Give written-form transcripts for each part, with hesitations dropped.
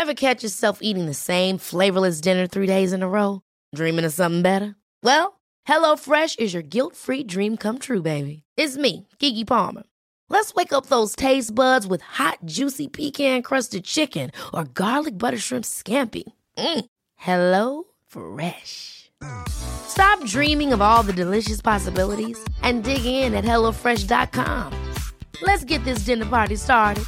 Ever catch yourself eating the same flavorless dinner 3 days in a row? Dreaming of something better? Well, HelloFresh is your guilt-free dream come true, baby. It's me, Keke Palmer. Let's wake up those taste buds with hot, juicy pecan-crusted chicken or garlic butter shrimp scampi. Hello Fresh. Stop dreaming of all the delicious possibilities and dig in at HelloFresh.com. Let's get this dinner party started.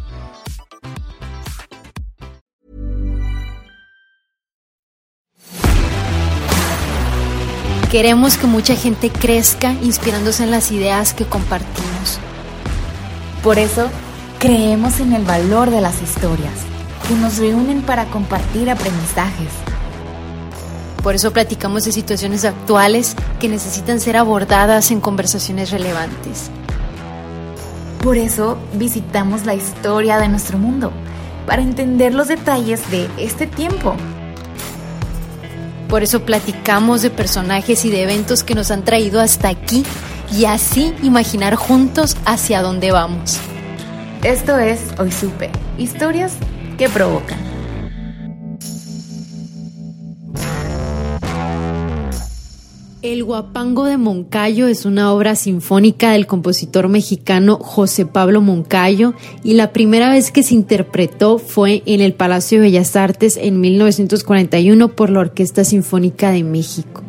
Queremos que mucha gente crezca inspirándose en las ideas que compartimos. Por eso, creemos en el valor de las historias, que nos reúnen para compartir aprendizajes. Por eso platicamos de situaciones actuales que necesitan ser abordadas en conversaciones relevantes. Por eso, visitamos la historia de nuestro mundo, para entender los detalles de este tiempo. Por eso platicamos de personajes y de eventos que nos han traído hasta aquí y así imaginar juntos hacia dónde vamos. Esto es Hoy Supe, historias que provocan. El Huapango de Moncayo es una obra sinfónica del compositor mexicano José Pablo Moncayo y la primera vez que se interpretó fue en el Palacio de Bellas Artes en 1941 por la Orquesta Sinfónica de México.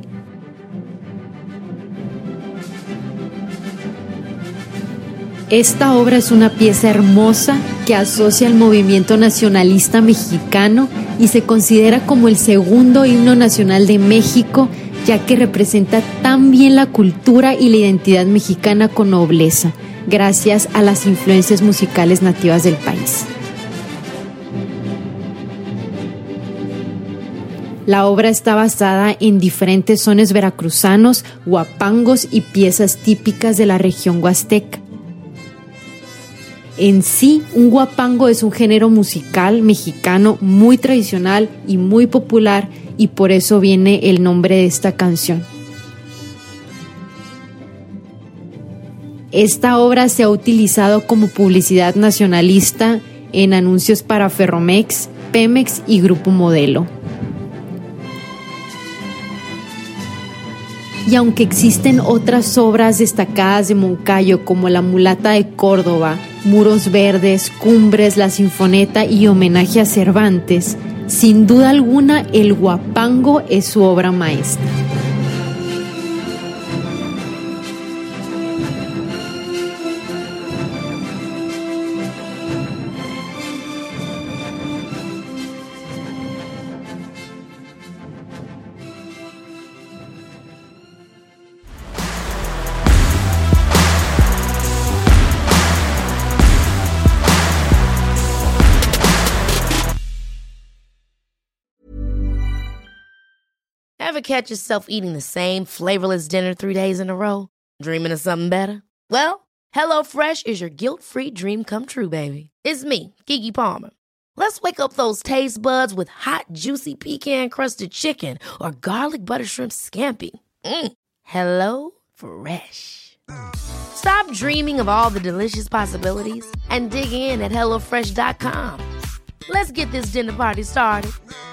Esta obra es una pieza hermosa que asocia al movimiento nacionalista mexicano y se considera como el segundo himno nacional de México, ya que representa tan bien la cultura y la identidad mexicana con nobleza, gracias a las influencias musicales nativas del país. La obra está basada en diferentes sones veracruzanos, huapangos y piezas típicas de la región huasteca. En sí, un huapango es un género musical mexicano muy tradicional y muy popular, y por eso viene el nombre de esta canción. Esta obra se ha utilizado como publicidad nacionalista en anuncios para Ferromex, Pemex y Grupo Modelo. Y aunque existen otras obras destacadas de Moncayo como La Mulata de Córdoba, Muros Verdes, Cumbres, La Sinfoneta y Homenaje a Cervantes, sin duda alguna el Huapango es su obra maestra. Ever catch yourself eating the same flavorless dinner 3 days in a row? Dreaming of something better? Well, HelloFresh is your guilt-free dream come true, baby. It's me, Keke Palmer. Let's wake up those taste buds with hot, juicy pecan-crusted chicken or garlic butter shrimp scampi. Hello Fresh. Stop dreaming of all the delicious possibilities and dig in at HelloFresh.com. Let's get this dinner party started.